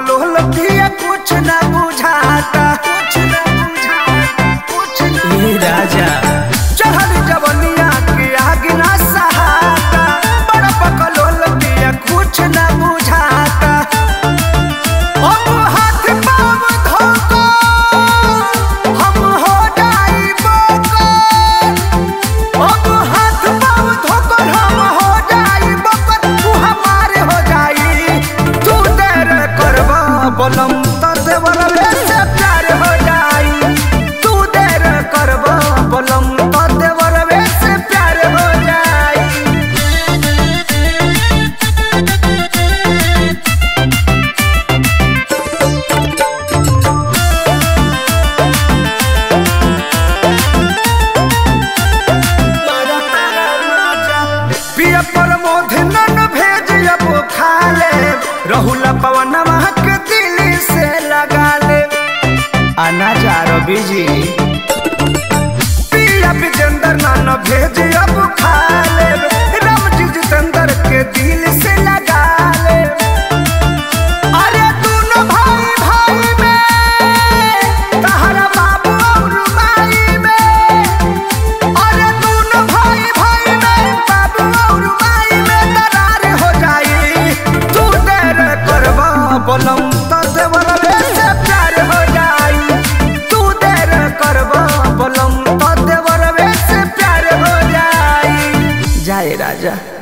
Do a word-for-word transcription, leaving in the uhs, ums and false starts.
बकलोल पिया कुछ ना बुझाता, कुछ ना बुझाता, कुछ ना ये राजा चढ़ल जवनिया के आग ना सहाता, बड़ा बकलोल पिया कुछ ना बुझाता। अब हाथ पाँव धोको हम हो जाइबो को, अब हाथ पाँव धोको हम हो जाइबो को, तू हमारे हो जाई, तू देर करबा बलम त देवरवे से प्यार हो जाई, तू देर करबा बलम त देवरवे से प्यार हो जाई। पिया पर मोधन न भेज अब खा ले, रहुला पवन महक दिल से लगा ले, आना जा रवि जी। पिया विजेंद्र न भेज अब खा ले, राम जी जितेंद्र के दिल से लगा ले। अरे दोनों भाई भाई में तहरा बाबू और माई में, अरे दोनों भाई भाई में बाबू और माई में दरार हो जाई, तू देर करबा बलम त देवरवे से प्यार हो जाई, तू देर करबा बलम त देवरवे से प्यार हो जाई। जाए राजा।